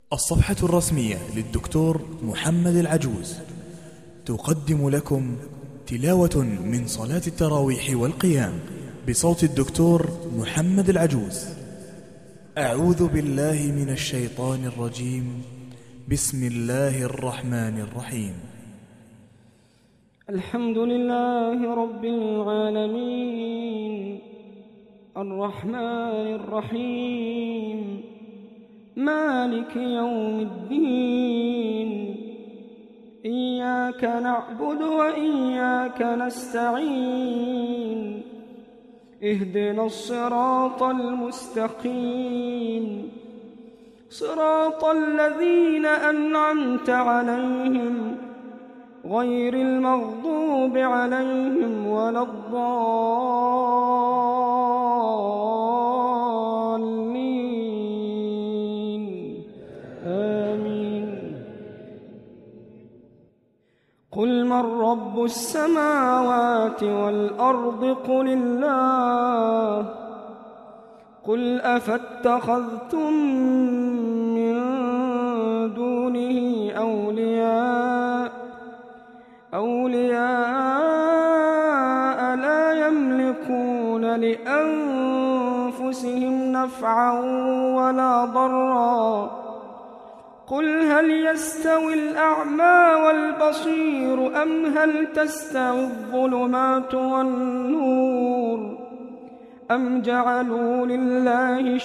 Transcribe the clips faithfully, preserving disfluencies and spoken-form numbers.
الصفحة الرسمية للدكتور محمد العجوز تقدم لكم تلاوة من صلاة التراويح والقيام بصوت الدكتور محمد العجوز. أعوذ بالله من الشيطان الرجيم. بسم الله الرحمن الرحيم. الحمد لله رب العالمين الرحمن الرحيم مالك يوم الدين. إياك نعبد وإياك نستعين. اهدنا الصراط المستقيم صراط الذين أنعمت عليهم غير المغضوب عليهم ولا الضالين. آمين. قل من رب السماوات والأرض قل الله. قل أفاتخذتم من دونه أولياء أولياء لا يملكون لأنفسهم نفعا ولا ضرا. قل هل يستوي الأعمى والبصير أم هل تستوي الظلمات والنور أم جعلوا لله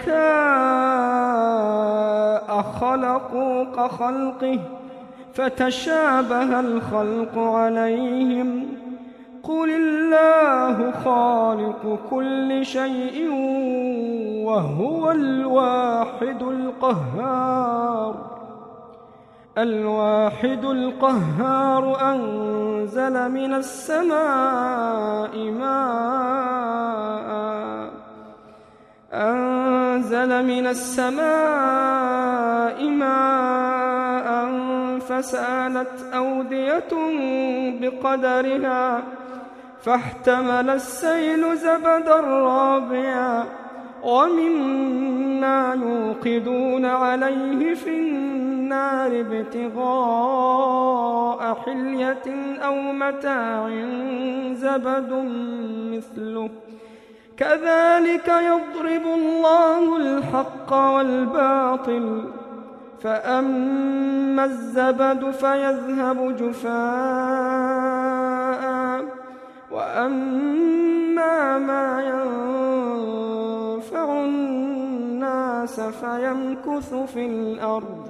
شركاء خلقوا كخلقه فتشابه الخلق عليهم. قل الله خالق كل شيء وهو الواحد القهار. الواحد القهار أنزل من السماء ماء أنزل من السماء ماء فسالت أودية بقدرها فاحتمل السيل زبدا رابيا ومما يوقدون عليه في النار ابتغاء حلية أو متاع زبد مثله كذلك يضرب الله الحق والباطل. فأما الزبد فيذهب جفاء وأما ما ينفع الناس فيمكث في الأرض.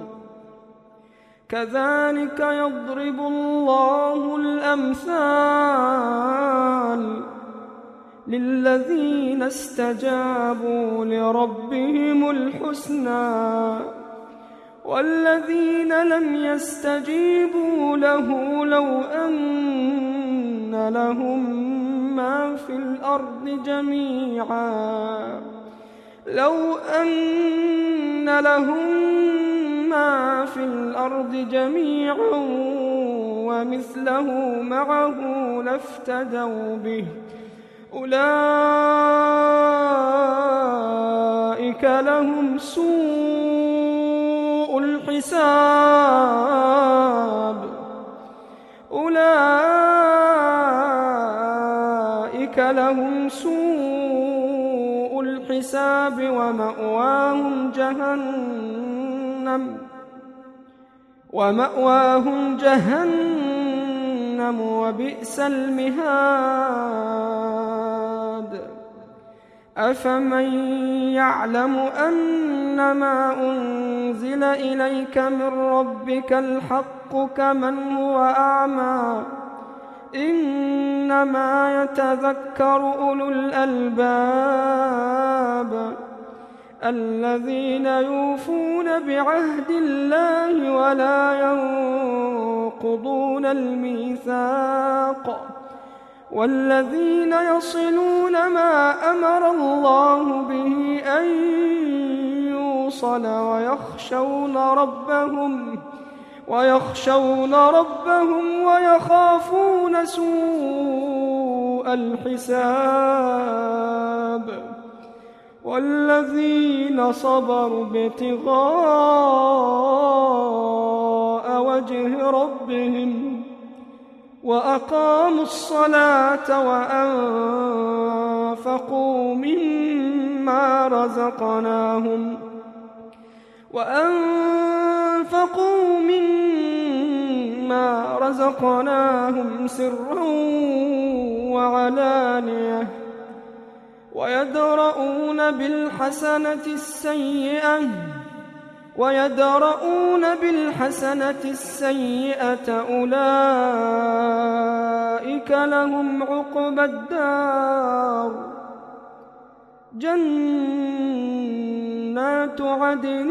كذلك يضرب الله الأمثال للذين استجابوا لربهم الحسنى والذين لم يستجيبوا له لو أن لهم ما في الأرض جميعا لو أن لهم ما في الأرض جميعا ومثله معه لافتدوا به أولئك لهم سوء الحساب أولئك لهم سوء الحساب ومأواهم جهنم ومأواهم جهنم وبئس المهاد. أفمن يعلم أنما أنزل إليك من ربك الحق كمن هو أعمى إنما يتذكر أولو الألباب الذين يوفون بعهد الله ولا ينقضون الميثاق والذين يصلون ما أمر الله به أن يوصل ويخشون ربهم ويخشون ربهم ويخافون سوء الحساب والذين صبروا ابتغاء لربهم وأقاموا الصلاة وأنفقوا مما رزقناهم وأنفقوا مما رزقناهم سرا وعلانية ويدرؤون بالحسنة السيئة ويدرؤون بالحسنة السيئة أولئك لهم عقبى الدار جنات عدن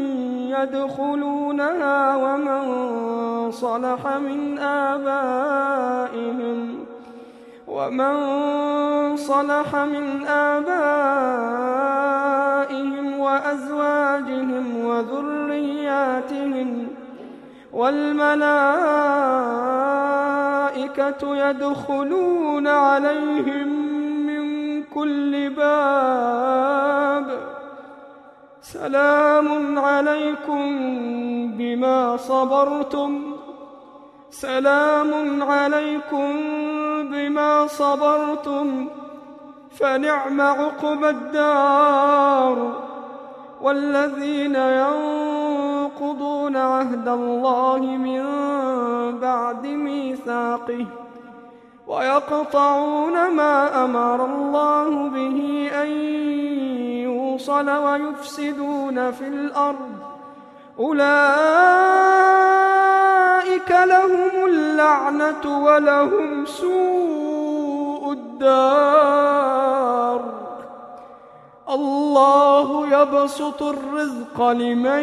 يدخلونها ومن صلح من آبائهم ومن صلح من آبائهم وأزواجهم وذرياتهم والملائكة يدخلون عليهم من كل باب سلام عليكم بما صبرتم سلام عليكم بما صبرتم فنعم عقبى الدار والذين ينقضون عهد الله من بعد ميثاقه ويقطعون ما أمر الله به أن يوصل ويفسدون في الأرض أولئك لهم اللعنة ولهم سوء الدار الله يبسط الرزق لمن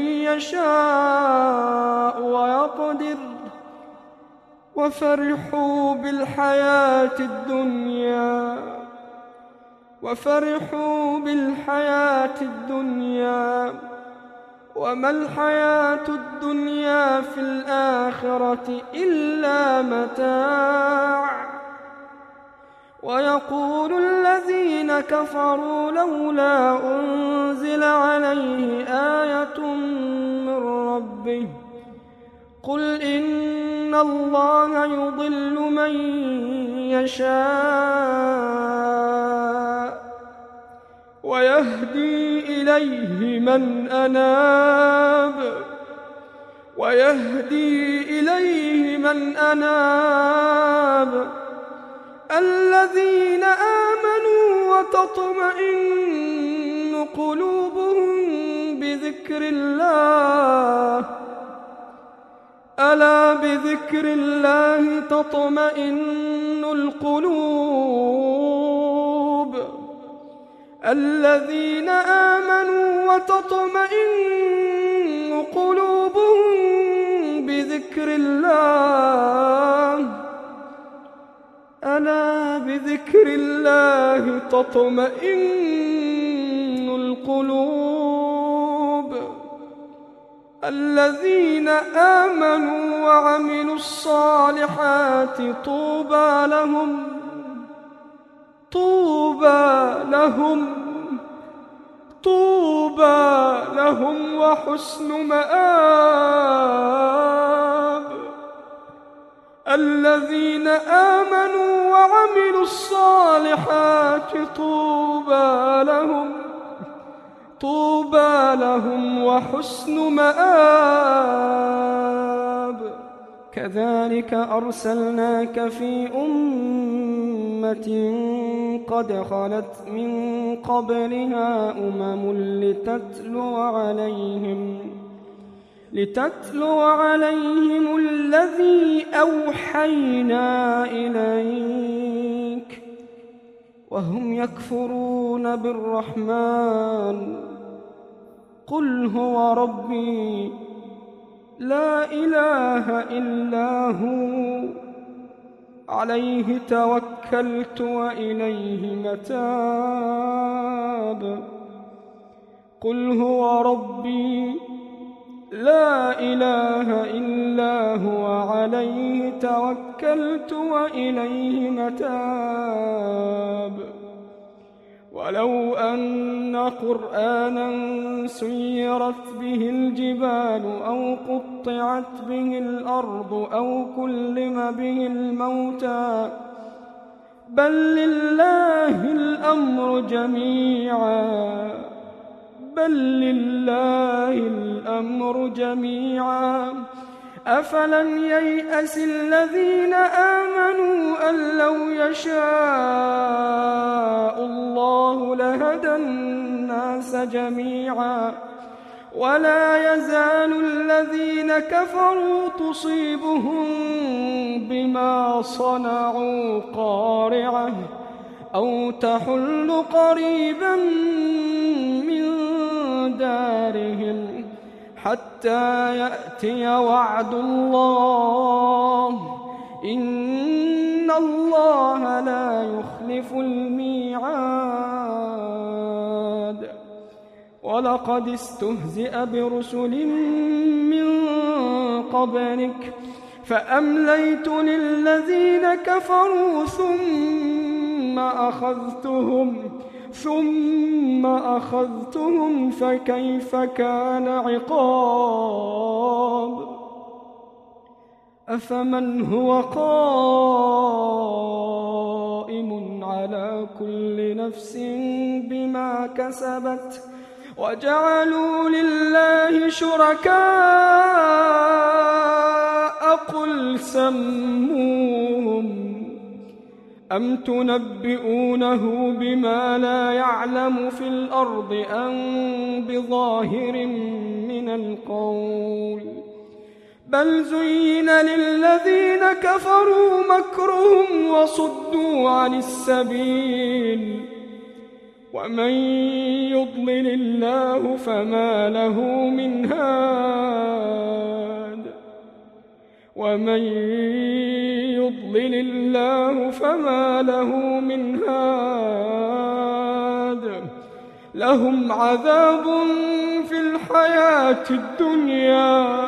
يشاء ويقدر وفرحوا بالحياة الدنيا وفرحوا بالحياة الدنيا وما الحياة الدنيا في الآخرة إلا متاع ويقول الذين كفروا لولا أنزل عليه آية من ربه قل إن الله يضل من يشاء ويهدي إليه من أناب ويهدي إليه من أناب الذين آمنوا وتطمئن قلوبهم بذكر الله ألا بذكر الله تطمئن القلوب الذين آمنوا وتطمئن قلوبهم بذكر الله ألا بذكر الله تطمئن القلوب الذين آمنوا وعملوا الصالحات طوبى لهم طوبى لهم طوبى لهم وحسن مآب الذين آمنوا وعملوا الصالحات طوبى لهم طوبى لهم وحسن مآب كذلك أرسلناك في أمة قد خلت من قبلها أمم لتتلو عليهم لتتلو عليهم الذي أوحينا إليك وهم يكفرون بالرحمن قل هو ربي لا إله إلا هو عليه توكلت وإليه متاب قل هو ربي لا إله إلا هو عليه توكلت وإليه متاب ولو أن قرآنا سيرت به الجبال أو قطعت به الأرض أو كلم به الموتى بل لله الأمر جميعا بل لله الأمر جميعا أفلم ييأس الذين آمنوا أن لو يشاء الله لهدى الناس جميعا ولا يزال الذين كفروا تصيبهم بما صنعوا قارعة أو تحل قريبا من دارهم حتى يأتي وعد الله إن الله لا يخلف الميعاد ولقد استهزئ برسل من قبلك فأمليت للذين كفروا ثم أخذتهم ثم أخذتهم فكيف كان عقاب أفمن هو قائم على كل نفس بما كسبت وجعلوا لله شركاء قل سموهم أم تنبئونه بما لا يعلم في الأرض أم بظاهر من القول بل زين للذين كفروا مكرهم وصدوا عن السبيل ومن يضلل الله فما له من هاد ومن يضلل الله فما له من هاد لهم عذاب في الحياة الدنيا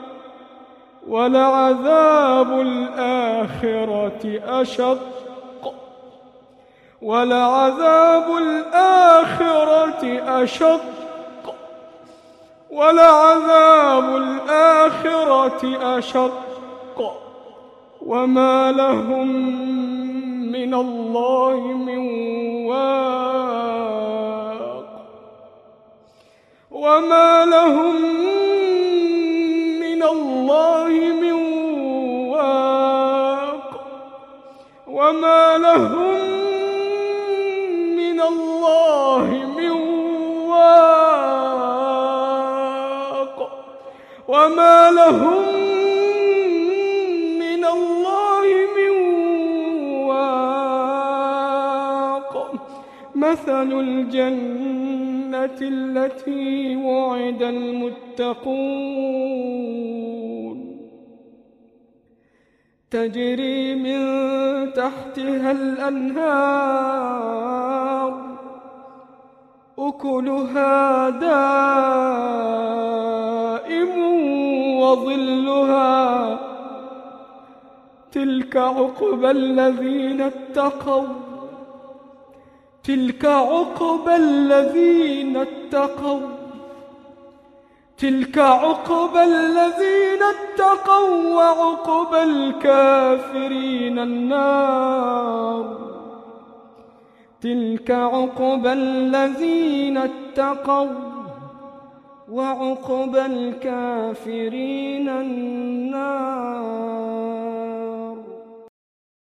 ولعذاب الآخرة أشق ولعذاب الآخرة أشق ولعذاب الآخرة أشق وما لهم من الله من واق وما لهم من الله من واق وما لهم من الله من واق وما لهم من الله من واق مثل الجنة التي وعد المتقون تجري من تحتها الأنهار أكلها دائم وظلها تلك عقبى الذين اتقوا تلك عقبى الذين اتقوا تلك عقبى الذين اتقوا وعقبى الكافرين النار تلك عقبى الذين اتقوا وعقبى الكافرين النار